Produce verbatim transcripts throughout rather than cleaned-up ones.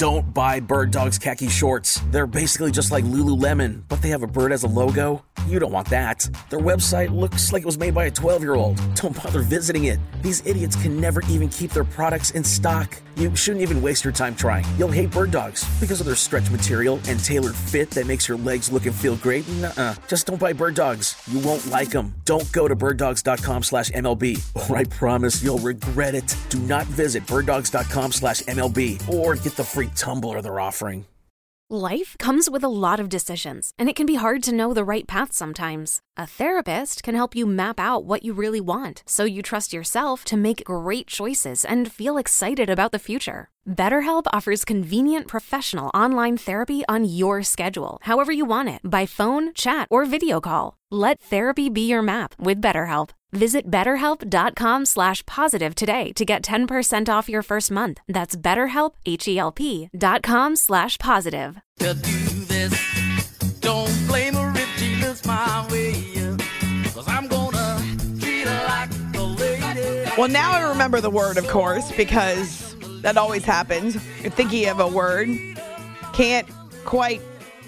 Don't buy Bird Dog's khaki shorts. They're basically just like Lululemon, but they have a bird as a logo. You don't want that. Their website looks like it was made by a twelve-year-old. Don't bother visiting it. These idiots can never even keep their products in stock. You shouldn't even waste your time trying. You'll hate Bird Dogs because of their stretch material and tailored fit that makes your legs look and feel great. Nuh-uh. Just don't buy Bird Dogs. You won't like them. Don't go to birddogs.com slash MLB, or I promise you'll regret it. Do not visit birddogs.com slash MLB or get the free tumbler they're offering. Life comes with a lot of decisions, and it can be hard to know the right path sometimes. A therapist can help you map out what you really want, so you trust yourself to make great choices and feel excited about the future. BetterHelp offers convenient professional online therapy on your schedule, however you want it, by phone, chat, or video call. Let therapy be your map with BetterHelp. Visit betterhelp.com slash positive today to get ten percent off your first month. That's betterhelp, H-E-L-P dot com slash positive. To do this, don't blame her if she looks my way, 'cause I'm gonna treat her like a lady. Well, now I remember the word, of course, because that always happens. You're thinking of a word, can't quite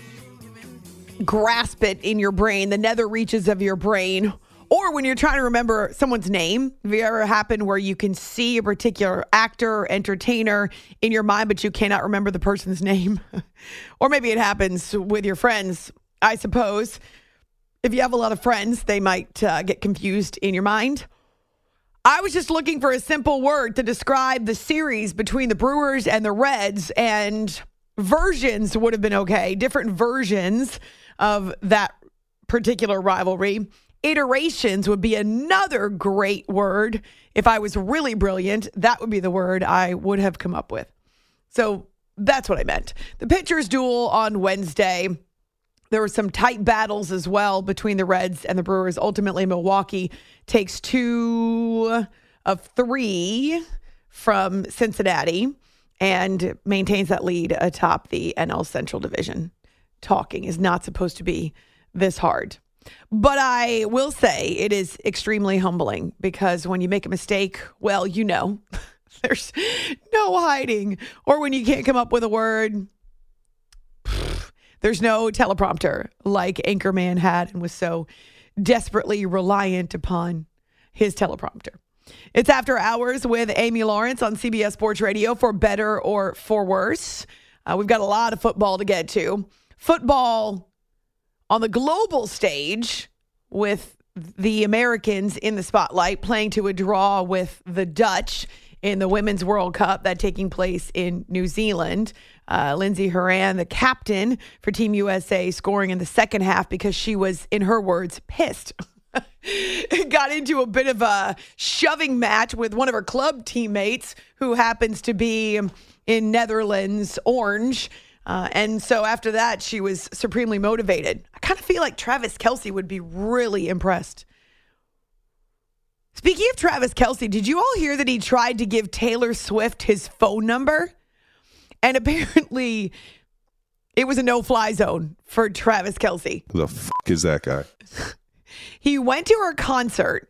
grasp it in your brain, the nether reaches of your brain. Or when you're trying to remember someone's name, have you ever happened where you can see a particular actor or entertainer in your mind, but you cannot remember the person's name? Or maybe it happens with your friends, I suppose. If you have a lot of friends, they might uh, get confused in your mind. I was just looking for a simple word to describe the series between the Brewers and the Reds, and versions would have been okay. Different versions of that particular rivalry. Iterations would be another great word. If I was really brilliant, that would be the word I would have come up with. So that's what I meant. The pitchers duel on Wednesday. There were some tight battles as well between the Reds and the Brewers. Ultimately, Milwaukee takes two of three from Cincinnati and maintains that lead atop the N L Central Division. Talking is not supposed to be this hard. But I will say it is extremely humbling because when you make a mistake, well, you know, there's no hiding. Or when you can't come up with a word, pff, there's no teleprompter like Anchorman had and was so desperately reliant upon his teleprompter. It's After Hours with Amy Lawrence on C B S Sports Radio, for better or for worse. Uh, we've got a lot of football to get to. Football on the global stage, with the Americans in the spotlight, playing to a draw with the Dutch in the Women's World Cup, that taking place in New Zealand. Uh, Lindsey Horan, the captain for Team U S A, scoring in the second half because she was, in her words, pissed. Got into a bit of a shoving match with one of her club teammates who happens to be in Netherlands Orange. Uh, and so after that, she was supremely motivated. I kind of feel like Travis Kelce would be really impressed. Speaking of Travis Kelce, did you all hear that he tried to give Taylor Swift his phone number? And apparently it was a no-fly zone for Travis Kelce. Who the fuck is that guy? He went to her concert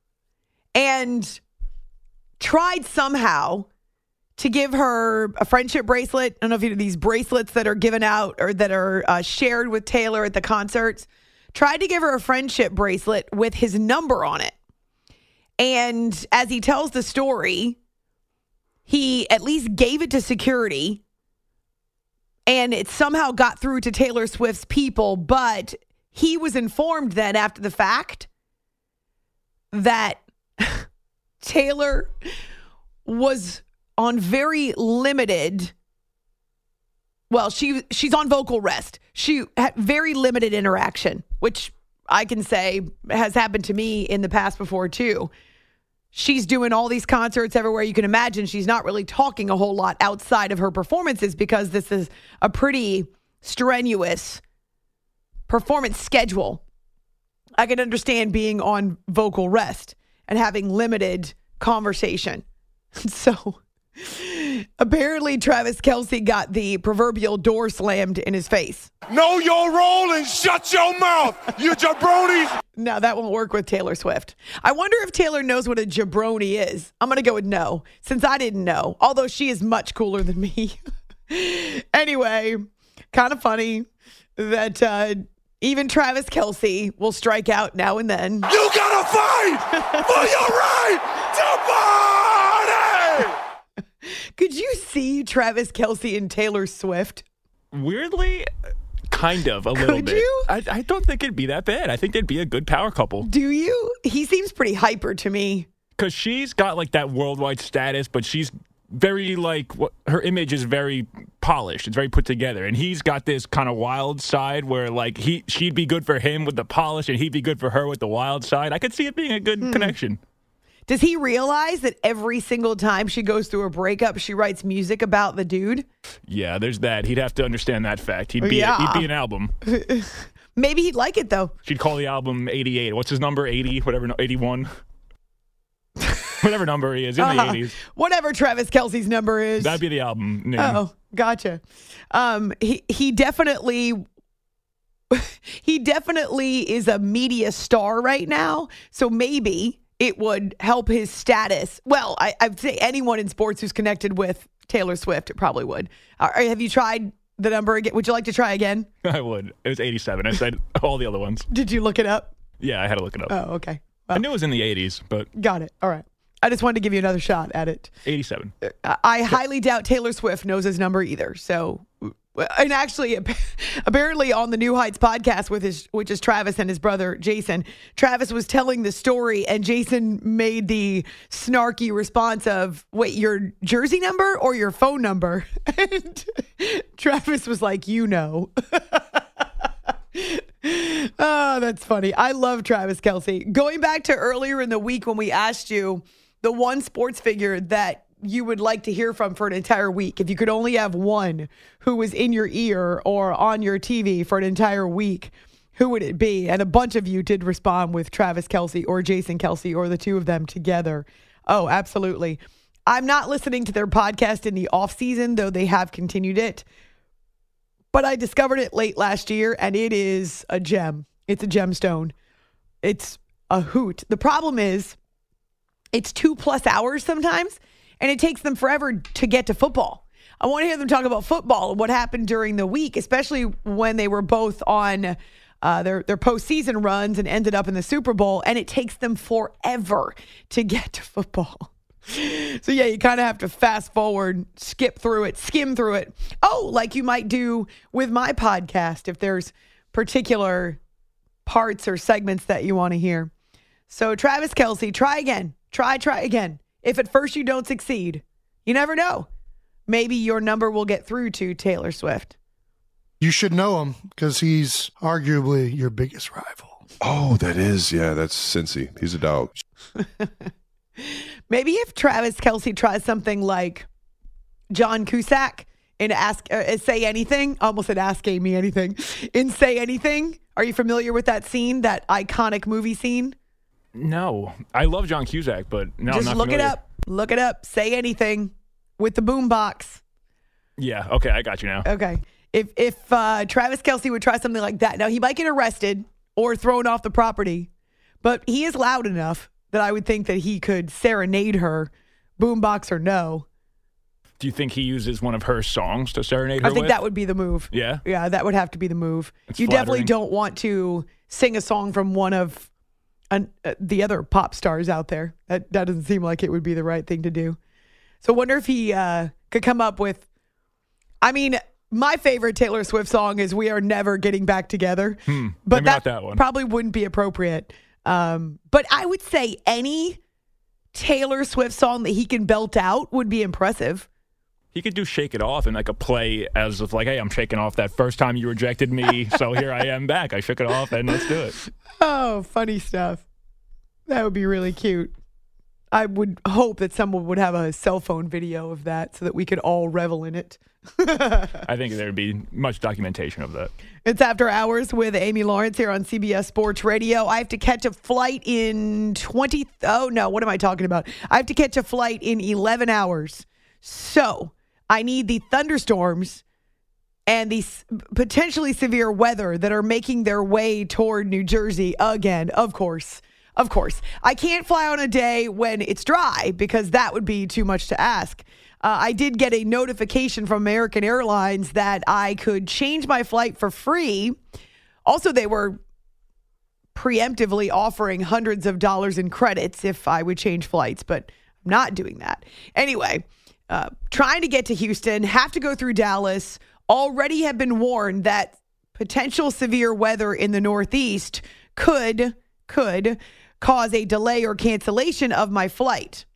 and tried somehow to give her a friendship bracelet. I don't know if you know these bracelets that are given out or that are uh, shared with Taylor at the concerts. Tried to give her a friendship bracelet with his number on it. And as he tells the story, he at least gave it to security and it somehow got through to Taylor Swift's people. But he was informed then after the fact that Taylor was on very limited, well, she she's on vocal rest. She had very limited interaction, which I can say has happened to me in the past before too. She's doing all these concerts everywhere you can imagine. She's not really talking a whole lot outside of her performances because this is a pretty strenuous performance schedule. I can understand being on vocal rest and having limited conversation. So apparently Travis Kelce got the proverbial door slammed in his face. Know your role and shut your mouth, you jabroni. No, that won't work with Taylor Swift. I wonder if Taylor knows what a jabroni is. I'm going to go with no, since I didn't know, although she is much cooler than me. Anyway, kind of funny that uh, even Travis Kelce will strike out now and then. You gotta fight for your right to party! Could you see Travis Kelce and Taylor Swift? Weirdly, kind of, a little Could bit. you? I, I don't think it'd be that bad. I think they'd be a good power couple. Do you? He seems pretty hyper to me. Because she's got, like, that worldwide status, but she's very, like, what, her image is very polished. It's very put together. And he's got this kind of wild side where, like, he she'd be good for him with the polish, and he'd be good for her with the wild side. I could see it being a good Hmm. connection. Does he realize that every single time she goes through a breakup, she writes music about the dude? Yeah, there's that. He'd have to understand that fact. He'd be, Yeah. he'd be an album. Maybe he'd like it, though. She'd call the album eighty-eight. What's his number? eighty? Whatever. no- eighty-one? Whatever number he is in Uh-huh. the eighties. Whatever Travis Kelce's number is. That'd be the album name. Oh, gotcha. Um, he he definitely he definitely is a media star right now. So maybe it would help his status. Well, I, I'd say anyone in sports who's connected with Taylor Swift, it probably would. Uh, have you tried the number again? Would you like to try again? I would. It was eighty-seven. I said all the other ones. Did you look it up? Yeah, I had to look it up. Oh, okay. I knew it was in the eighties, but Got it. All right. I just wanted to give you another shot at it. eighty-seven. I I highly doubt Taylor Swift knows his number either. So, and actually, apparently on the New Heights podcast with his, which is Travis and his brother Jason, Travis was telling the story, and Jason made the snarky response of, "Wait, your jersey number or your phone number?" And Travis was like, "You know." Oh, that's funny. I love Travis Kelce. Going back to earlier in the week when we asked you the one sports figure that you would like to hear from for an entire week, if you could only have one who was in your ear or on your T V for an entire week, who would it be? And a bunch of you did respond with Travis Kelce or Jason Kelce or the two of them together. Oh, absolutely. I'm not listening to their podcast in the off season, though they have continued it. But I discovered it late last year, and it is a gem. It's a gemstone. It's a hoot. The problem is it's two plus hours sometimes, and it takes them forever to get to football. I want to hear them talk about football and what happened during the week, especially when they were both on uh, their, their postseason runs and ended up in the Super Bowl, and it takes them forever to get to football. So, yeah, you kind of have to fast forward, skip through it, skim through it. Oh, like you might do with my podcast if there's particular parts or segments that you want to hear. So, Travis Kelce, try again. Try, try again. If at first you don't succeed, you never know. Maybe your number will get through to Taylor Swift. You should know him because he's arguably your biggest rival. Oh, that is, yeah, that's Cincy. He's a dog. Maybe if Travis Kelce tries something like John Cusack in Ask, uh, Say Anything, I almost said Ask Amy Anything, in Say Anything. Are you familiar with that scene, that iconic movie scene? No. I love John Cusack, but no, Just I'm not look familiar. it up. Look it up. Say Anything with the boombox. Yeah, okay, I got you now. Okay. If if uh, Travis Kelce would try something like that, now he might get arrested or thrown off the property, but he is loud enough that I would think that he could serenade her, boombox or no. Do you think he uses one of her songs to serenade her I think with? that would be the move. Yeah? Yeah, that would have to be the move. It's you definitely flattering. don't want to sing a song from one of an, uh, the other pop stars out there. That, that doesn't seem like it would be the right thing to do. So I wonder if he uh, could come up with, I mean, my favorite Taylor Swift song is We Are Never Getting Back Together. Hmm, but maybe not that one. probably wouldn't be appropriate. Um, but I would say any Taylor Swift song that he can belt out would be impressive. He could do Shake It Off and like a play as of like, hey, I'm shaking off that first time you rejected me, so here I am back. I shook it off and let's do it. Oh, funny stuff. That would be really cute. I would hope that someone would have a cell phone video of that so that we could all revel in it. I think there would be much documentation of that. It's After Hours with Amy Lawrence here on C B S Sports Radio. I have to catch a flight in twenty. Oh, no. What am I talking about? I have to catch a flight in eleven hours. So I need the thunderstorms and the s- potentially severe weather that are making their way toward New Jersey again, of course. Of course. I can't fly on a day when it's dry because that would be too much to ask. Uh, I did get a notification from American Airlines that I could change my flight for free. Also, they were preemptively offering hundreds of dollars in credits if I would change flights, but I'm not doing that. Anyway, uh, trying to get to Houston, have to go through Dallas, already have been warned that potential severe weather in the Northeast could, could cause a delay or cancellation of my flight.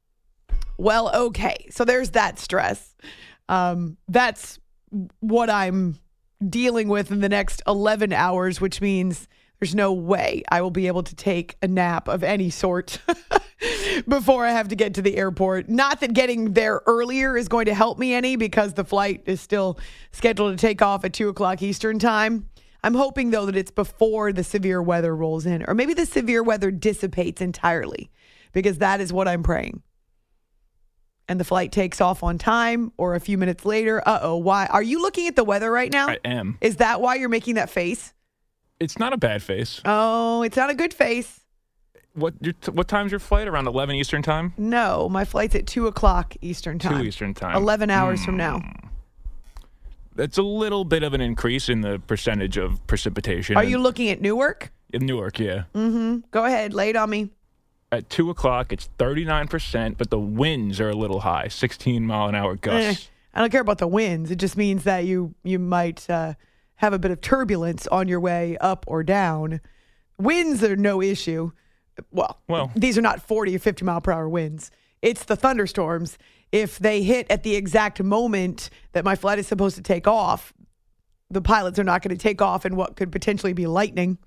Well, okay. So there's that stress. Um, that's what I'm dealing with in the next eleven hours, which means there's no way I will be able to take a nap of any sort before I have to get to the airport. Not that getting there earlier is going to help me any, because the flight is still scheduled to take off at two o'clock Eastern time. I'm hoping, though, that it's before the severe weather rolls in, or maybe the severe weather dissipates entirely, because that is what I'm praying. And the flight takes off on time, or a few minutes later. Uh-oh, why? Are you looking at the weather right now? I am. Is that why you're making that face? It's not a bad face. Oh, it's not a good face. What your, what time's your flight? Around eleven Eastern time? No, my flight's at two o'clock Eastern time. two Eastern time. eleven hours mm. from now. That's a little bit of an increase in the percentage of precipitation. Are you looking at Newark? In Newark, yeah. Mm-hmm. Go ahead, lay it on me. At two o'clock, it's thirty-nine percent, but the winds are a little high, sixteen mile an hour gusts. Eh, I don't care about the winds. It just means that you, you might uh, have a bit of turbulence on your way up or down. Winds are no issue. Well, well, these are not forty or fifty mile per hour winds. It's the thunderstorms. If they hit at the exact moment that my flight is supposed to take off, the pilots are not going to take off in what could potentially be lightning.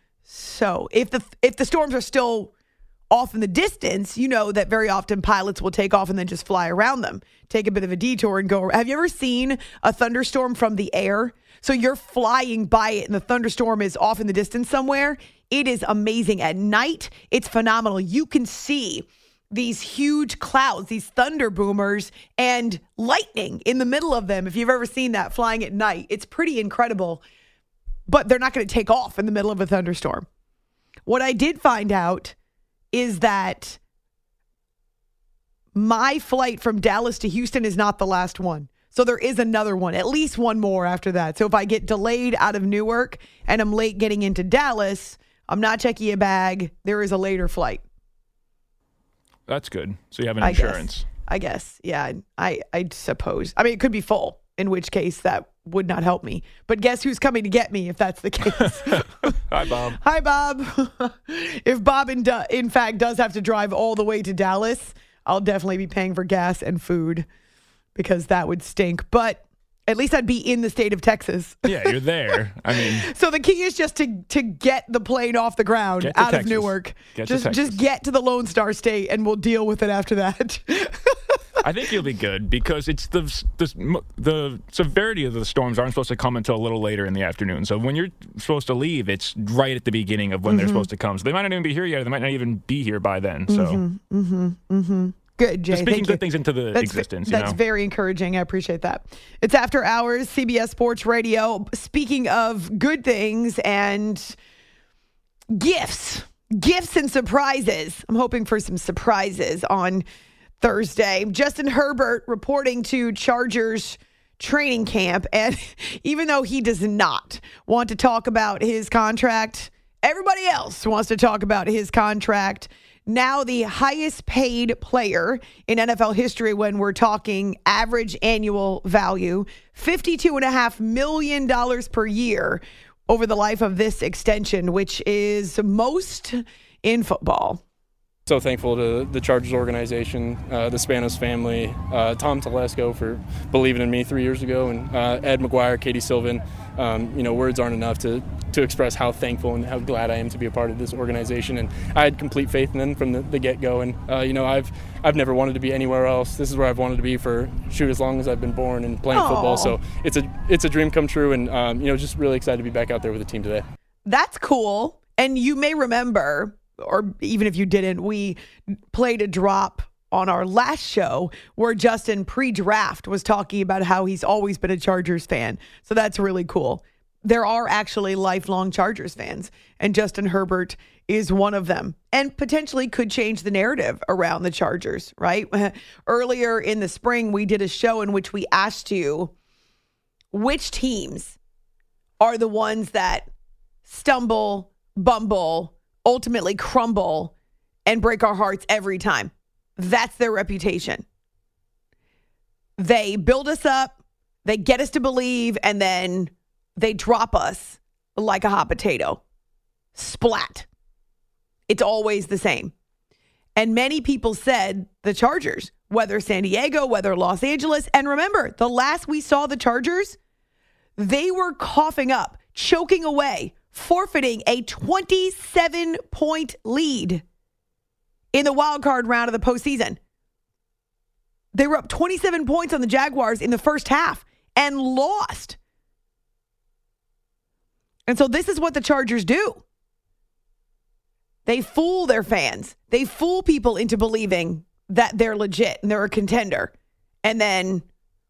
So if the if the storms are still off in the distance, you know that very often pilots will take off and then just fly around them, take a bit of a detour and go. Have you ever seen a thunderstorm from the air? So you're flying by it and the thunderstorm is off in the distance somewhere. It is amazing. At night, it's phenomenal. You can see these huge clouds, these thunder boomers, and lightning in the middle of them. If you've ever seen that flying at night, it's pretty incredible. But they're not going to take off in the middle of a thunderstorm. What I did find out is that my flight from Dallas to Houston is not the last one. So there is another one, at least one more after that. So if I get delayed out of Newark and I'm late getting into Dallas, I'm not checking a bag. There is a later flight. That's good. So you have an I insurance. Guess. I guess. Yeah, I, I suppose. I mean, it could be full, in which case that would not help me. But guess who's coming to get me if that's the case? Hi, Bob. Hi, Bob. If Bob, in, do- in fact, does have to drive all the way to Dallas, I'll definitely be paying for gas and food, because that would stink. But at least I'd be in the state of Texas. Yeah, you're there. I mean, so the key is just to to get the plane off the ground out Texas. of Newark. Get just to Texas. just get to the Lone Star State, and we'll deal with it after that. I think you'll be good, because it's the, the the severity of the storms aren't supposed to come until a little later in the afternoon. So when you're supposed to leave, it's right at the beginning of when mm-hmm. they're supposed to come. So they might not even be here yet. They might not even be here by then. So. Mm-hmm, mm-hmm, mm-hmm. Good, Jay. Just speaking Thank good you. things into the that's, existence. That's you know? very encouraging. I appreciate that. It's After Hours, C B S Sports Radio. Speaking of good things and gifts, gifts and surprises. I'm hoping for some surprises on Thursday. Justin Herbert reporting to Chargers training camp. And even though he does not want to talk about his contract, everybody else wants to talk about his contract. Now the highest paid player in N F L history when we're talking average annual value, fifty-two point five million dollars per year over the life of this extension, which is most in football. So thankful to the Chargers organization, uh, the Spanos family, uh, Tom Telesco for believing in me three years ago, and uh, Ed McGuire, Katie Sylvan. Um, you know, words aren't enough to, to express how thankful and how glad I am to be a part of this organization. And I had complete faith in them from the, the get-go. And, uh, you know, I've I've never wanted to be anywhere else. This is where I've wanted to be for, shoot, as long as I've been born and playing Aww. football. So it's a, it's a dream come true. And, um, you know, just really excited to be back out there with the team today. That's cool. And you may remember, or even if you didn't, we played a drop on our last show where Justin pre-draft was talking about how he's always been a Chargers fan. So that's really cool. there are actually lifelong Chargers fans, and Justin Herbert is one of them, and potentially could change the narrative around the Chargers, right? Earlier in the spring, we did a show in which we asked you which teams are the ones that stumble, bumble, ultimately crumble, and break our hearts every time. That's their reputation. They build us up, they get us to believe, and then they drop us like a hot potato. Splat. It's always the same. And many people said the Chargers, whether San Diego, whether Los Angeles. And remember, the last we saw the Chargers, they were coughing up, choking away, forfeiting a twenty-seven point lead in the wild card round of the postseason. They were up twenty-seven points on the Jaguars in the first half and lost. And so this is what the Chargers do. They fool their fans. They fool people into believing that they're legit and they're a contender. And then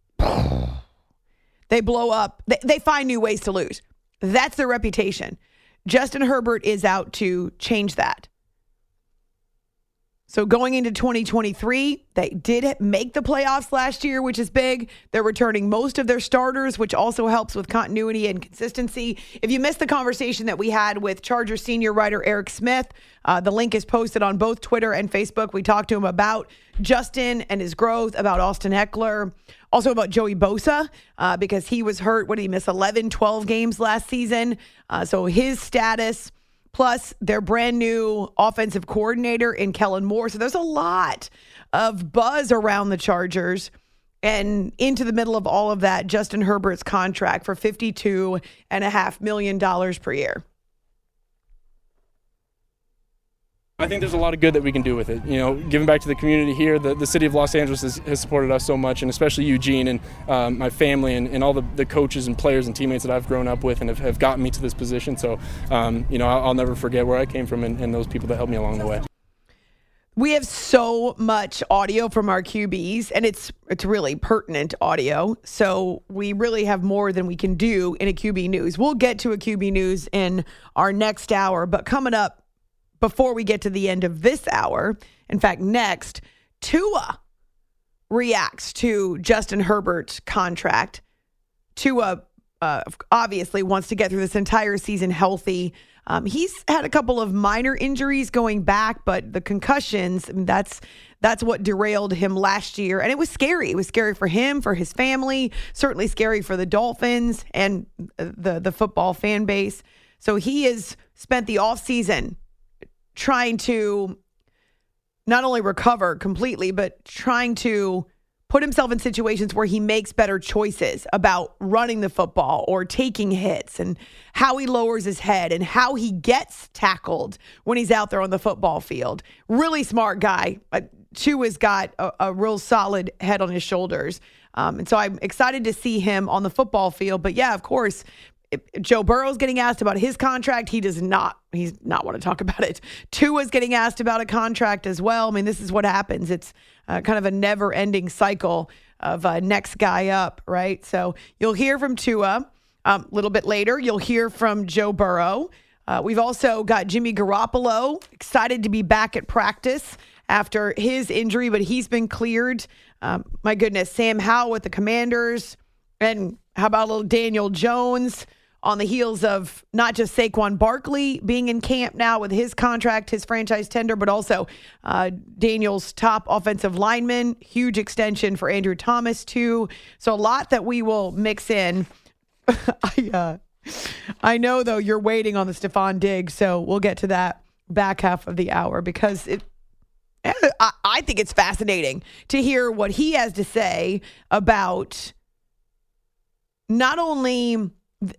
they blow up. They, they find new ways to lose. That's their reputation. Justin Herbert is out to change that. So going into twenty twenty-three, they did make the playoffs last year, which is big. They're returning most of their starters, which also helps with continuity and consistency. If you missed the conversation that we had with Chargers senior writer Eric Smith, uh, the link is posted on both Twitter and Facebook. We talked to him about Justin and his growth, about Austin Eckler, also about Joey Bosa, uh, because he was hurt. What did he miss? eleven, twelve games last season. Uh, so his status, plus their brand new offensive coordinator in Kellen Moore. So there's a lot of buzz around the Chargers. And into the middle of all of that, Justin Herbert's contract for fifty-two point five million dollars per year. I think there's a lot of good that we can do with it. You know, giving back to the community here, the, the city of Los Angeles has, has supported us so much, and especially Eugene and um, my family and, and all the, the coaches and players and teammates that I've grown up with and have, have gotten me to this position. So, um, you know, I'll, I'll never forget where I came from and, and those people that helped me along the way. We have so much audio from our Q Bs, and it's it's really pertinent audio. So we really have more than we can do in a Q B News. We'll get to a Q B News in our next hour, but coming up, before we get to the end of this hour, in fact, next, Tua reacts to Justin Herbert's contract. Tua uh, obviously wants to get through this entire season healthy. Um, he's had a couple of minor injuries going back, but the concussions, that's that's what derailed him last year. And it was scary. It was scary for him, for his family, certainly scary for the Dolphins and the, the football fan base. So he has spent the offseason trying to not only recover completely, but trying to put himself in situations where he makes better choices about running the football or taking hits and how he lowers his head and how he gets tackled when he's out there on the football field. Really smart guy. Uh, Tua's got a, a real solid head on his shoulders. Um, and so I'm excited to see him on the football field. But yeah, of course, if Joe Burrow's getting asked about his contract. He does not, he's not want to talk about it. Tua's getting asked about a contract as well. I mean, this is what happens. It's uh, kind of a never ending cycle of uh, next guy up, right? So you'll hear from Tua a um, little bit later. You'll hear from Joe Burrow. Uh, we've also got Jimmy Garoppolo, excited to be back at practice after his injury, but he's been cleared. Um, my goodness, Sam Howell with the Commanders. And how about a little Daniel Jones on the heels of not just Saquon Barkley being in camp now with his contract, his franchise tender, but also uh, Daniel's top offensive lineman. Huge extension for Andrew Thomas, too. So a lot that we will mix in. I, uh, I know, though, you're waiting on the Stephon Diggs, so we'll get to that back half of the hour because it. I, I think it's fascinating to hear what he has to say about not only,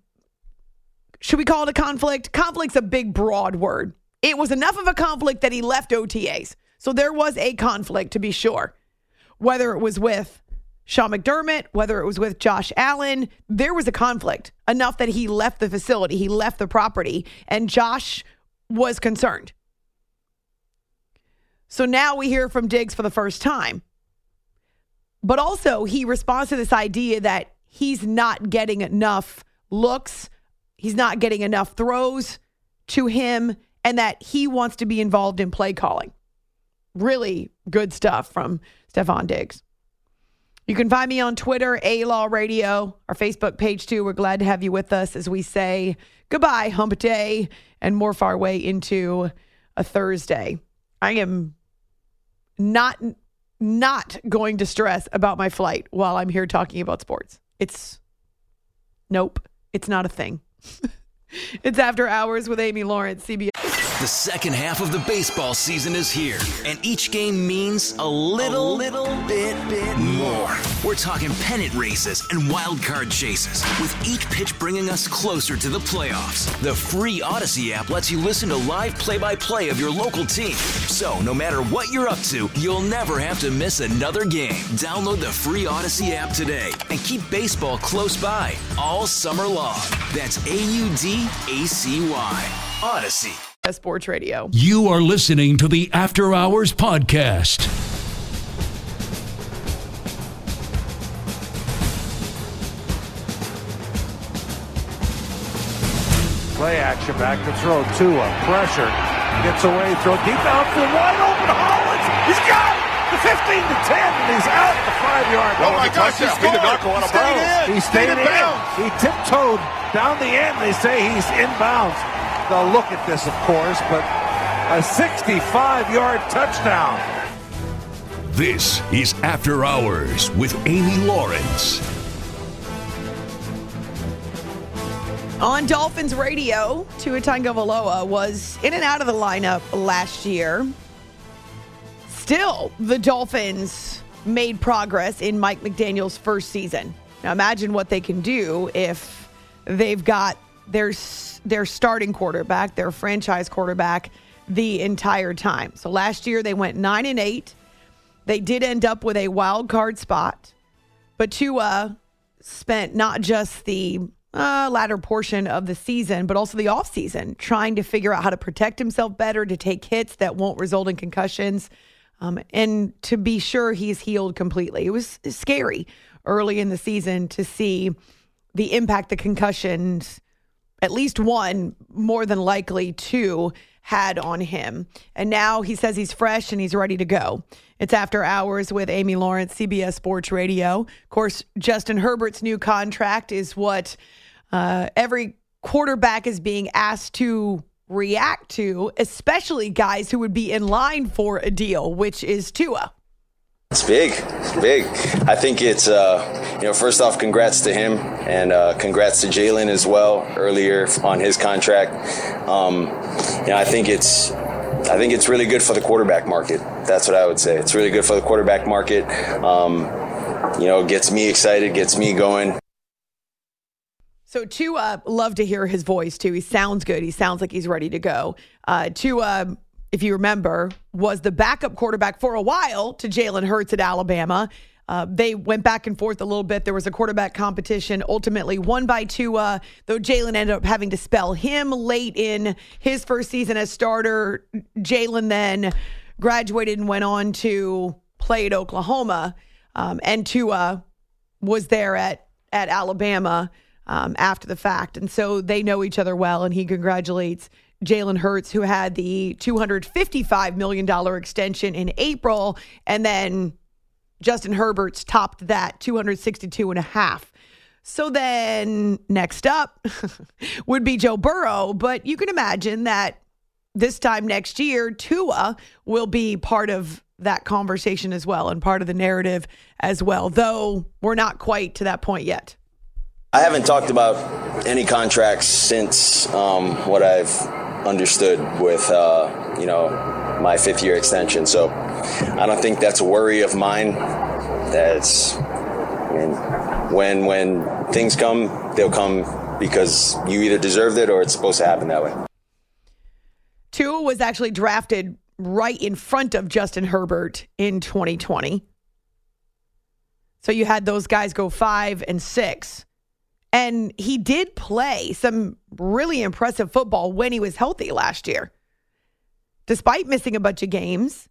should we call it a conflict? Conflict's a big, broad word. It was enough of a conflict that he left O T As. So there was a conflict, to be sure. Whether it was with Sean McDermott, whether it was with Josh Allen, there was a conflict enough that he left the facility, he left the property, and Josh was concerned. So now we hear from Diggs for the first time. But also, he responds to this idea that he's not getting enough looks he's not getting enough throws to him and that he wants to be involved in play calling. Really good stuff from Stefon Diggs. You can find me on Twitter, A-Law Radio, our Facebook page too. We're glad to have you with us as we say goodbye, hump day, and morph our way into a Thursday. I am not, not going to stress about my flight while I'm here talking about sports. It's, nope, it's not a thing. It's After Hours with Amy Lawrence, C B S. The second half of the baseball season is here, and each game means a little, a little bit, bit more. We're talking pennant races and wild card chases, with each pitch bringing us closer to the playoffs. The free Odyssey app lets you listen to live play-by-play of your local team. So no matter what you're up to, you'll never have to miss another game. Download the free Odyssey app today and keep baseball close by all summer long. That's A U D A C Y. Odyssey. Sports Radio. You are listening to the After Hours Podcast. Play action back to throw. Tua, pressure. Gets away, throw deep outfield, wide open. Hollins, he's got it. The fifteen to ten, and he's out at the five-yard line. Oh, my gosh, he did not go out of bounds. He stayed in. He tiptoed down the end. They say he's inbounds. They'll look at this, of course, but a sixty-five-yard touchdown. This is After Hours with Amy Lawrence. On Dolphins radio, Tua Tagovailoa was in and out of the lineup last year. Still, the Dolphins made progress in Mike McDaniel's first season. Now imagine what they can do if they've got their their starting quarterback, their franchise quarterback, the entire time. So last year they went nine and eight. They did end up with a wild card spot, but Tua spent not just the uh, latter portion of the season, but also the offseason trying to figure out how to protect himself better, to take hits that won't result in concussions, um, and to be sure he's healed completely. It was scary early in the season to see the impact the concussions, at least one, more than likely two, had on him. And now he says he's fresh and he's ready to go. It's After Hours with Amy Lawrence, C B S Sports Radio. Of course, Justin Herbert's new contract is what uh, every quarterback is being asked to react to, especially guys who would be in line for a deal, which is Tua. It's big. It's big. I think it's, uh, you know, first off, congrats to him and uh, congrats to Jalen as well earlier on his contract. Um, you know, I think it's, I think it's really good for the quarterback market. That's what I would say. It's really good for the quarterback market. Um, you know, gets me excited, gets me going. So Tua, love to hear his voice too. He sounds good. He sounds like he's ready to go. Uh, Tua, if you remember, was the backup quarterback for a while to Jalen Hurts at Alabama. Uh, they went back and forth a little bit. There was a quarterback competition, ultimately won by Tua, though Jalen ended up having to spell him late in his first season as starter. Jalen then graduated and went on to play at Oklahoma, um, and Tua was there at, at Alabama um, after the fact. And so they know each other well, and he congratulates Jalen Hurts, who had the two hundred fifty-five million dollars extension in April, and then Justin Herbert's topped that, two hundred sixty-two and a half. So then next up would be Joe Burrow, but you can imagine that this time next year, Tua will be part of that conversation as well and part of the narrative as well, though we're not quite to that point yet. I haven't talked about any contracts since um, what I've understood with, uh, you know, my fifth year extension. So I don't think that's a worry of mine. That's, I mean, when, when things come, they'll come because you either deserved it or it's supposed to happen that way. Tua was actually drafted right in front of Justin Herbert in twenty twenty. So you had those guys go five and six. And he did play some really impressive football when he was healthy last year. Despite missing a bunch of games,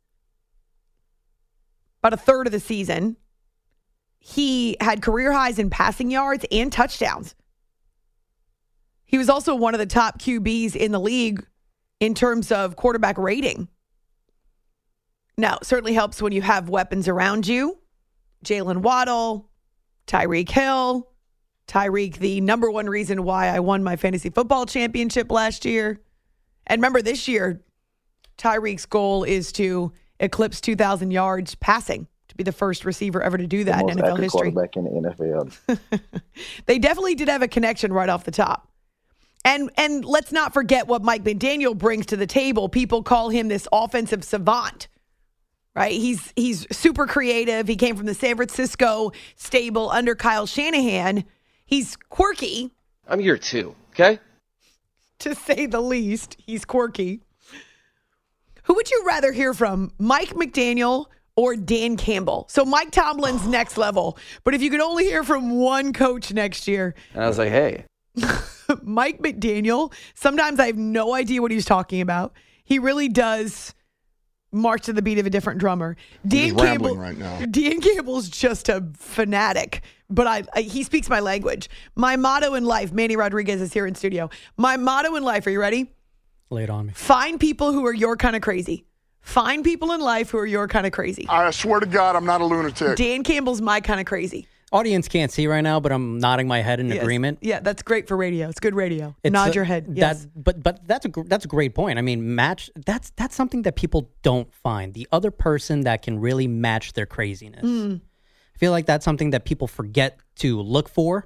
about a third of the season, he had career highs in passing yards and touchdowns. He was also one of the top Q Bs in the league in terms of quarterback rating. Now, it certainly helps when you have weapons around you. Jalen Waddle, Tyreek Hill. Tyreek, the number one reason why I won my fantasy football championship last year. And remember, this year, Tyreek's goal is to eclipse two thousand yards passing, to be the first receiver ever to do that in N F L history. Quarterback in the N F L. They definitely did have a connection right off the top. And and let's not forget what Mike McDaniel brings to the table. People call him this offensive savant, right? He's he's super creative. He came from the San Francisco stable under Kyle Shanahan. He's quirky. I'm here too, okay? To say the least, he's quirky. Who would you rather hear from, Mike McDaniel or Dan Campbell? So Mike Tomlin's next level. But if you could only hear from one coach next year. And I was like, hey. Mike McDaniel, sometimes I have no idea what he's talking about. He really does march to the beat of a different drummer. Dan He's Campbell, rambling right now. Dan Campbell's just a fanatic, but I, I he speaks my language. My motto in life, Manny Rodriguez is here in studio. My motto in life, are you ready? Lay it on me. Find people who are your kind of crazy. Find people in life who are your kind of crazy. I swear to God, I'm not a lunatic. Dan Campbell's my kind of crazy. Audience can't see right now, but I'm nodding my head in Yes. agreement. Yeah, that's great for radio. It's good radio. It's Nod a- your head. Yes. That, but but that's a gr- that's a great point. I mean, match that's that's something that people don't find. The other person that can really match their craziness. Mm. I feel like that's something that people forget to look for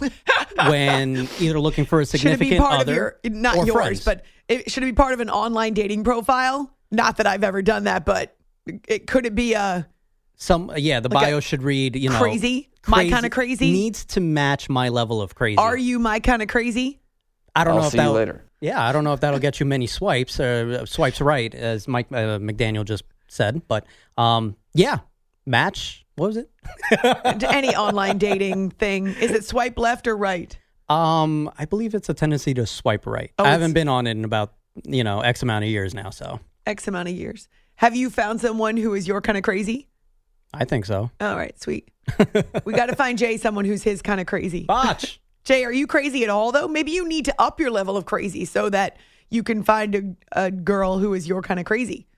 when either looking for a Should it significant be part other of your, not or yours, friends. but it, should it be part of an online dating profile? Not that I've ever done that, but it, could it be a Some yeah, the like bio a should read you know crazy? My kinda crazy? needs to match my level of crazy. Are you my kind of crazy? I don't I'll know if see you that later. Yeah, I don't know if that'll get you many swipes uh, swipes right, as Mike uh, McDaniel just said. But um, yeah, match. What was it? Any online dating thing. Is it swipe left or right? Um, I believe it's a tendency to swipe right. Oh, I haven't it's- been on it in about you know X amount of years now, so X amount of years. Have you found someone who is your kind of crazy? I think so. All right, sweet. We got to find Jay someone who's his kind of crazy. Botch. Jay, are you crazy at all, though? Maybe you need to up your level of crazy so that you can find a, a girl who is your kind of crazy.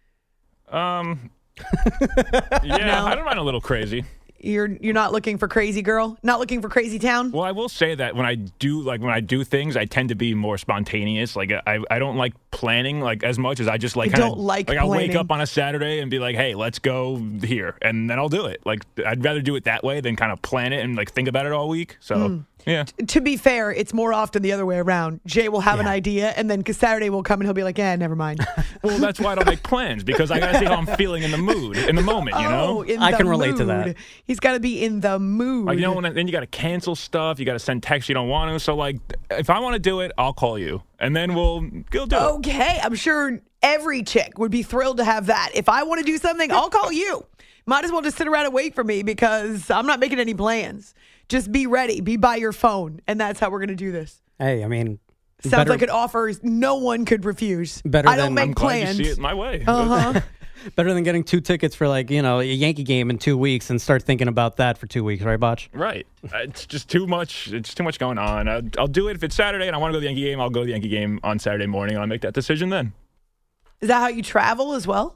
Um, yeah, No. I don't mind a little crazy. You're you're not looking for crazy girl? Not looking for crazy town? Well, I will say that when I do like when I do things, I tend to be more spontaneous. Like I, I don't like planning like as much as I just like You kinda, don't like I'll wake planning. up on a Saturday and be like, hey, let's go here, and then I'll do it. Like I'd rather do it that way than kind of plan it and like think about it all week. So Mm. yeah, To be fair, it's more often the other way around. Jay will have an idea, and then 'cause Saturday will come and he'll be like, eh, never mind. well that's why I don't make plans because I gotta see how I'm feeling in the mood, in the moment. You know, Oh, in I the can relate to mood. that. He's got to be in the mood. like you know, when, then you got to cancel stuff. You got to send texts you don't want to. So like, if I want to do it, I'll call you, and then we'll go do it. Okay, I'm sure every chick would be thrilled to have that. If I want to do something, I'll call you. Might as well just sit around and wait for me because I'm not making any plans. Just be ready. Be by your phone. And that's how we're going to do this. Hey, I mean, Sounds better, like an offer no one could refuse. Better I don't than- make I'm glad plans. you see it my way. Uh-huh. better than getting two tickets for like you know a Yankee game in two weeks and start thinking about that for two weeks, right, Botch? Right. Uh, It's just too much. It's too much going on. I'll, I'll do it if it's Saturday and I want to go to the Yankee game. I'll go to the Yankee game on Saturday morning and I'll make that decision then. Is that how you travel as well?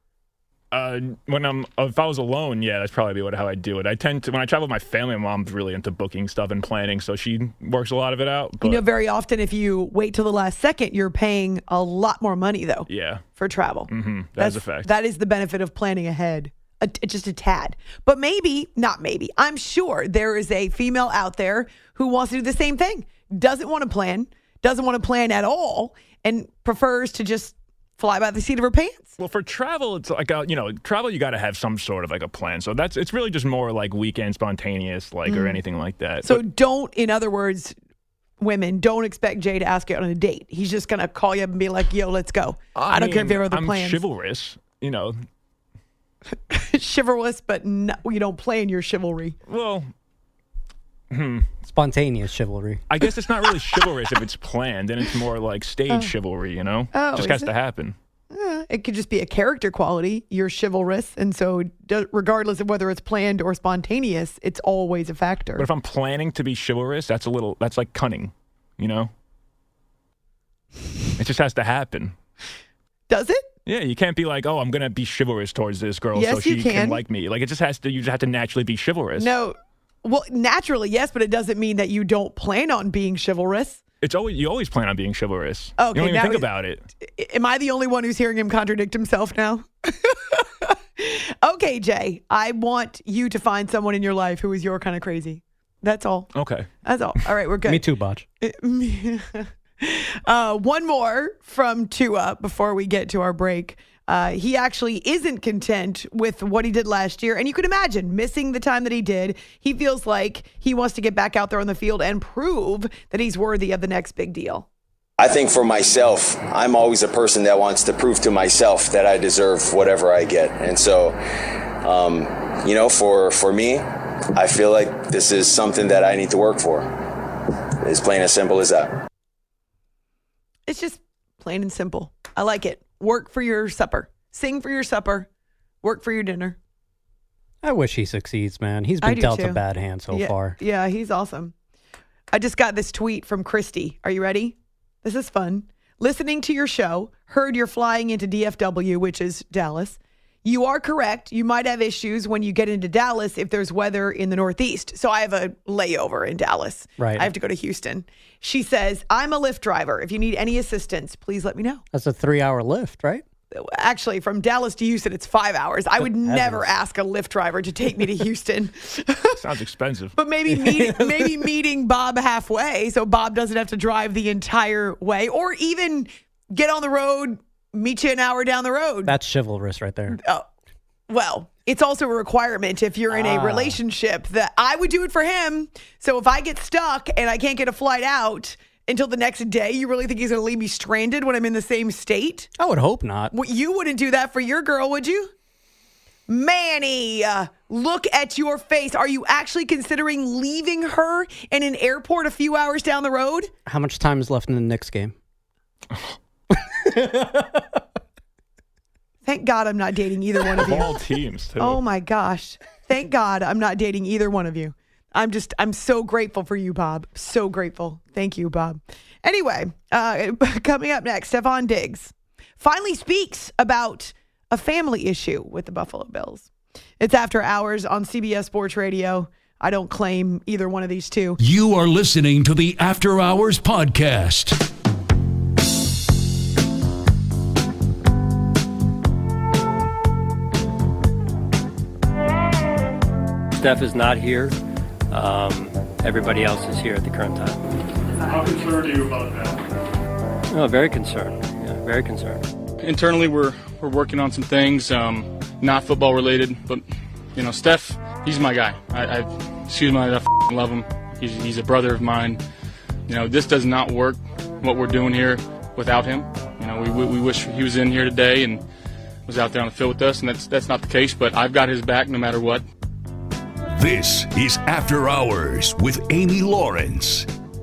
Uh, when I'm, if I was alone, yeah, that's probably what how I do it. I tend to when I travel with my family, my mom's really into booking stuff and planning, so she works a lot of it out. But You know, very often if you wait till the last second, you're paying a lot more money, though, yeah, for travel. mm-hmm, that's a fact. That is the benefit of planning ahead, a, just a tad. But maybe, not maybe, I'm sure there is a female out there who wants to do the same thing, doesn't want to plan, doesn't want to plan at all, and prefers to just fly by the seat of her pants. Well, for travel, it's like a, you know, travel you got to have some sort of like a plan. So that's it's really just more like weekend spontaneous, like or Mm. anything like that. So But- don't, in other words, women, don't expect Jay to ask you out on a date. He's just going to call you up and be like, yo, let's go. I, don't care if mean, there are other I'm plans. chivalrous, you know. Chivalrous, but no, you don't play in your chivalry. Well, hmm. Spontaneous chivalry. I guess it's not really chivalrous if it's planned, and it's more like stage Oh. chivalry, you know? Oh, just is has it? to happen. Eh, it could just be a character quality. You're chivalrous, and so d- regardless of whether it's planned or spontaneous, it's always a factor. But if I'm planning to be chivalrous, that's a little, that's like cunning, you know? It just has to happen. Does it? Yeah, you can't be like, oh, I'm going to be chivalrous towards this girl Yes, so she you can. like me. Like, it just has to, you just have to naturally be chivalrous. No. Well, naturally, yes, but it doesn't mean that you don't plan on being chivalrous. It's always, you always plan on being chivalrous. Okay, you don't even now think is- about it. Am I the only one who's hearing him contradict himself now? Okay, Jay, I want you to find someone in your life who is your kind of crazy. That's all. Okay. That's all. All right, we're good. Me too, Botch. uh, one more from Tua before we get to our break. Uh, he actually isn't content with what he did last year. And you can imagine missing the time that he did. He feels like he wants to get back out there on the field and prove that he's worthy of the next big deal. I think for myself, I'm always a person that wants to prove to myself that I deserve whatever I get. And so, um, you know, for, for me, I feel like this is something that I need to work for. It's plain as simple as that. It's just plain and simple. I like it. Work for your supper. Sing for your supper. Work for your dinner. I wish he succeeds, man. He's I been do dealt too. a bad hand so yeah, far. Yeah, he's awesome. I just got this tweet from Christy. Are you ready? This is fun. Listening to your show, heard you're flying into D F W, which is Dallas. You are correct. You might have issues when you get into Dallas if there's weather in the Northeast. So I have a layover in Dallas. Right. I have to go to Houston. She says, I'm a Lyft driver. If you need any assistance, please let me know. That's a three-hour lift, right? Actually, from Dallas to Houston, it's five hours. I would Heavens. never ask a Lyft driver to take me to Houston. Sounds expensive. But maybe meet, maybe meeting Bob halfway so Bob doesn't have to drive the entire way, or even get on the road, meet you an hour down the road. That's chivalrous right there. Oh, well, it's also a requirement if you're in a Ah. relationship that I would do it for him. So if I get stuck and I can't get a flight out until the next day, you really think he's going to leave me stranded when I'm in the same state? I would hope not. Well, you wouldn't do that for your girl, would you? Manny, uh, look at your face. Are you actually considering leaving her in an airport a few hours down the road? How much time is left in the Knicks game? Thank God I'm not dating either one of you. All teams, too. Oh, my gosh. Thank God I'm not dating either one of you. I'm just, I'm so grateful for you, Bob. So grateful. Thank you, Bob. Anyway, uh, coming up next, Stephon Diggs finally speaks about a family issue with the Buffalo Bills. It's After Hours on C B S Sports Radio. I don't claim either one of these two. You are listening to the After Hours Podcast. Steph is not here. Um, everybody else is here at the current time. How concerned are you about that? No, very concerned. Yeah, very concerned. Internally, we're we're working on some things, um, not football related, but you know, Steph, he's my guy. I, I excuse me, I f***ing love him. He's he's a brother of mine. You know, this does not work, what we're doing here, without him. You know, we we wish he was in here today and was out there on the field with us, and that's that's not the case. But I've got his back no matter what. This is After Hours with Amy Lawrence.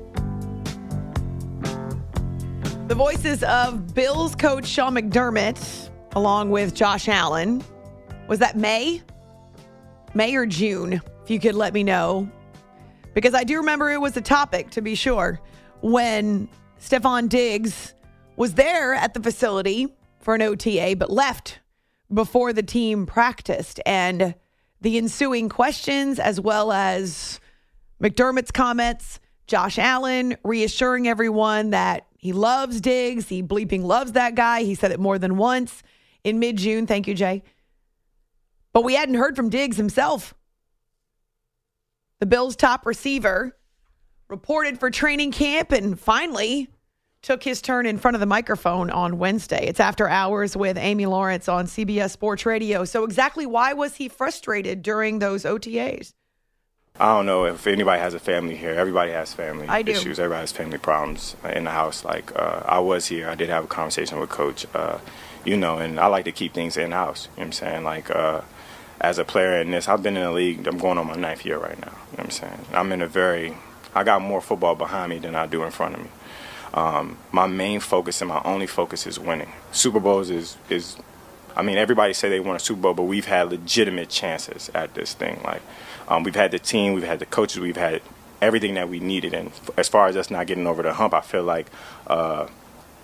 The voices of Bills coach Sean McDermott, along with Josh Allen. Was that May? May or June? If you could let me know. Because I do remember it was a topic, to be sure, when Stephon Diggs was there at the facility for an O T A, but left before the team practiced. And the ensuing questions, as well as McDermott's comments, Josh Allen reassuring everyone that he loves Diggs. He bleeping loves that guy. He said it more than once in mid-June. Thank you, Jay. But we hadn't heard from Diggs himself. The Bills' top receiver reported for training camp and finally took his turn in front of the microphone on Wednesday. It's After Hours with Amy Lawrence on C B S Sports Radio. So exactly why was he frustrated during those O T As? I don't know if anybody has a family here. Everybody has family I do. issues. Everybody has family problems in the house. Like, uh, I was here. I did have a conversation with Coach, uh, you know, and I like to keep things in-house. You know what I'm saying? Like, uh, as a player in this, I've been in the league. I'm going on my ninth year right now. You know what I'm saying? I'm in a very – I got more football behind me than I do in front of me. Um, my main focus and my only focus is winning. Super Bowls is, is I mean, everybody say they won a Super Bowl, but we've had legitimate chances at this thing. Like, um, we've had the team, we've had the coaches, we've had everything that we needed. And as far as us not getting over the hump, I feel like uh,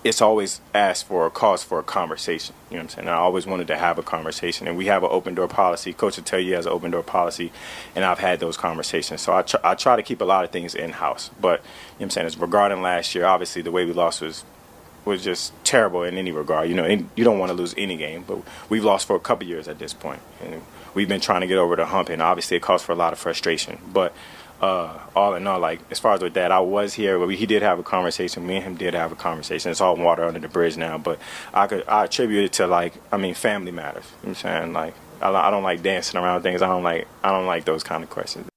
it's always asked for a cause for a conversation. You know what I'm saying? And I always wanted to have a conversation, and we have an open door policy. Coach will tell you he has an open door policy, and I've had those conversations. So I, tr- I try to keep a lot of things in-house. But, you know what I'm saying, as regarding last year, obviously the way we lost was was just terrible in any regard. You know, any, you don't want to lose any game, but we've lost for a couple years at this point. And we've been trying to get over the hump, and obviously it calls for a lot of frustration. But Uh, all in all, like, as far as with that, I was here, but we, he did have a conversation. Me and him did have a conversation. It's all water under the bridge now, but I could I attribute it to, like, I mean, family matters. You know what I'm saying? Like, I, I don't like dancing around things. I don't like I don't like those kind of questions.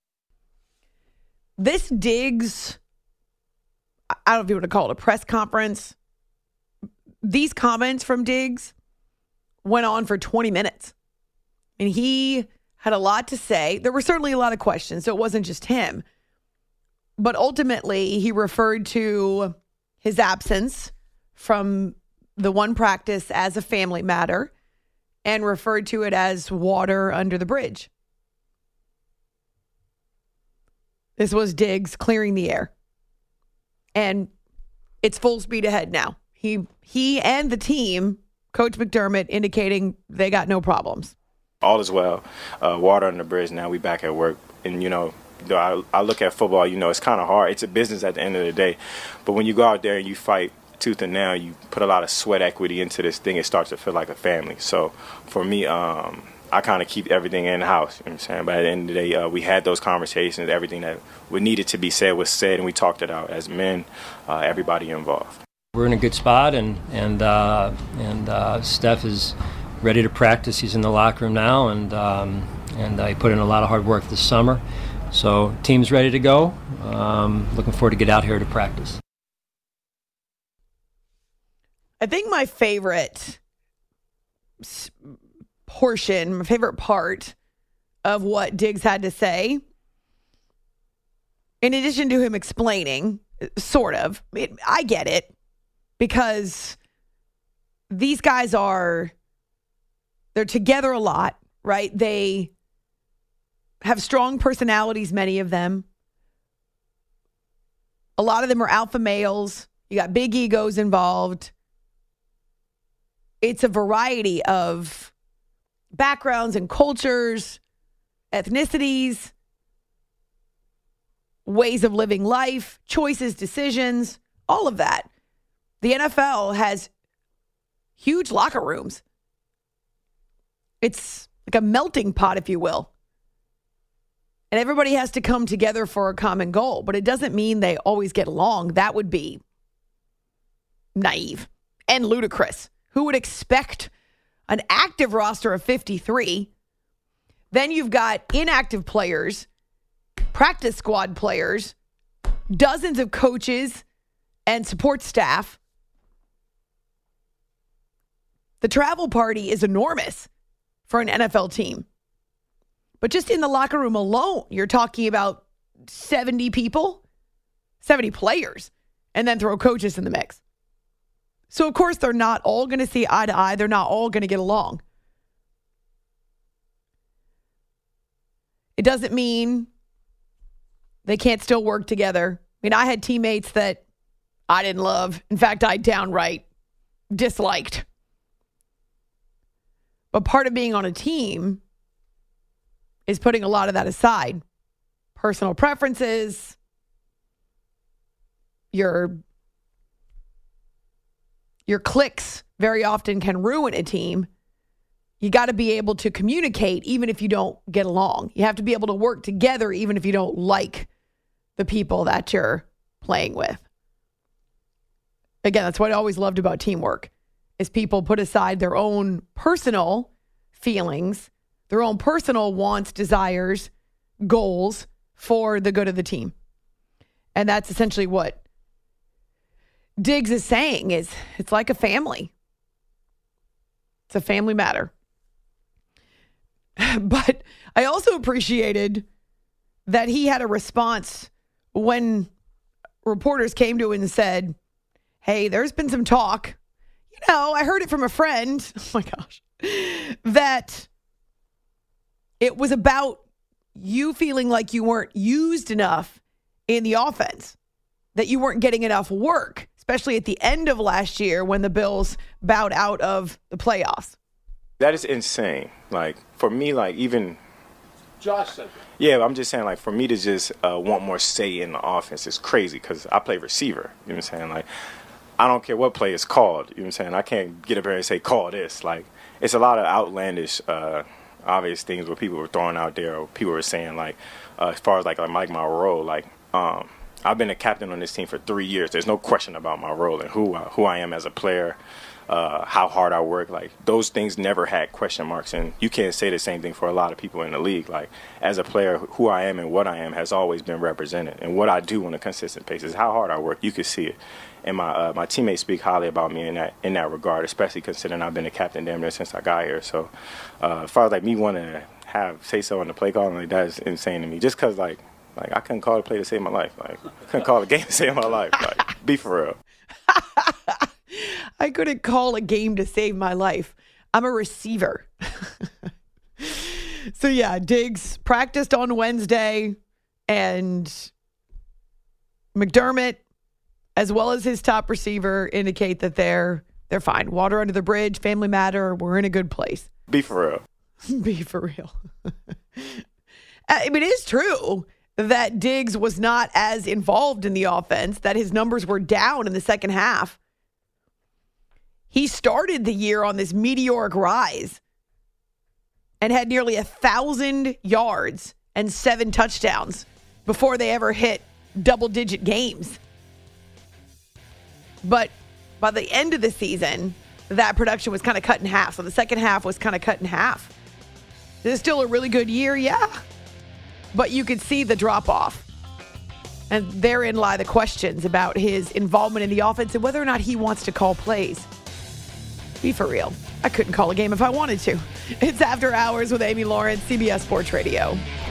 This Diggs, I don't know if you want to call it a press conference. These comments from Diggs went on for twenty minutes, and he had a lot to say. There were certainly a lot of questions, so it wasn't just him. But ultimately, he referred to his absence from the one practice as a family matter and referred to it as water under the bridge. This was Diggs clearing the air. And it's full speed ahead now. He he and the team, Coach McDermott, indicating they got no problems. All is well. Uh, water under the bridge. Now we back at work. And, you know, I, I look at football, you know, it's kind of hard. It's a business at the end of the day. But when you go out there and you fight tooth and nail, you put a lot of sweat equity into this thing, it starts to feel like a family. So for me, um, I kind of keep everything in-house, you know what I'm saying? But at the end of the day, uh, we had those conversations. Everything that needed to be said was said, and we talked it out as men, uh, everybody involved. We're in a good spot, and, and, uh, and uh, Steph is ready to practice. He's in the locker room now, and um, and uh, he put in a lot of hard work this summer. So team's ready to go. Um, looking forward to get out here to practice. I think my favorite portion, my favorite part of what Diggs had to say, in addition to him explaining, sort of, it, I get it, because these guys are, they're together a lot, right? They have strong personalities, many of them. A lot of them are alpha males. You got big egos involved. It's a variety of backgrounds and cultures, ethnicities, ways of living life, choices, decisions, all of that. The N F L has huge locker rooms. It's like a melting pot, if you will. And everybody has to come together for a common goal, but it doesn't mean they always get along. That would be naive and ludicrous. Who would expect an active roster of fifty-three? Then you've got inactive players, practice squad players, dozens of coaches and support staff. The travel party is enormous for an N F L team. But just in the locker room alone, you're talking about seventy people, seventy players, and then throw coaches in the mix. So, of course, they're not all going to see eye to eye. They're not all going to get along. It doesn't mean they can't still work together. I mean, I had teammates that I didn't love. In fact, I downright disliked. But part of being on a team is putting a lot of that aside. Personal preferences, your, your cliques very often can ruin a team. You got to be able to communicate even if you don't get along. You have to be able to work together even if you don't like the people that you're playing with. Again, that's what I always loved about teamwork, is people put aside their own personal feelings, their own personal wants, desires, goals for the good of the team. And that's essentially what Diggs is saying, is it's like a family. It's a family matter. But I also appreciated that he had a response when reporters came to him and said, hey, there's been some talk. You know, I heard it from a friend. Oh my gosh. That it was about you feeling like you weren't used enough in the offense, that you weren't getting enough work. especially at the end of last year when the Bills bowed out of the playoffs. That is insane. Like, for me, like, even Josh said that. Yeah, I'm just saying, like, for me to just uh, want more say in the offense is crazy because I play receiver. You know what I'm saying? Like, I don't care what play is called. You know what I'm saying? I can't get up here and say, call this. Like, it's a lot of outlandish, uh, obvious things where people were throwing out there or people were saying, like, uh, as far as, like, like my role, like, um, I've been a captain on this team for three years. There's no question about my role and who I, who I am as a player. Uh, how hard I work, like those things never had question marks, and you can't say the same thing for a lot of people in the league. Like as a player, who I am and what I am has always been represented, and what I do on a consistent basis, how hard I work, you can see it. And my uh, my teammates speak highly about me in that in that regard, especially considering I've been a captain damn near since I got here. So uh, as far as like me wanting to have say so in the play calling, like that is insane to me. Just because like like I couldn't call a play to save my life, like I couldn't call a game to save my life. Like be for real. I couldn't call a game to save my life. I'm a receiver. So, yeah, Diggs practiced on Wednesday, and McDermott, as well as his top receiver, indicate that they're they're fine. Water under the bridge, family matter, we're in a good place. Be for real. Be for real. I mean, it is true that Diggs was not as involved in the offense, that his numbers were down in the second half. He started the year on this meteoric rise and had nearly a thousand yards and seven touchdowns before they ever hit double-digit games. But by the end of the season, that production was kind of cut in half. So the second half was kind of cut in half. This is still a really good year, yeah. But you could see the drop-off. And therein lie the questions about his involvement in the offense and whether or not he wants to call plays. Be for real. I couldn't call a game if I wanted to. It's After Hours with Amy Lawrence, C B S Sports Radio.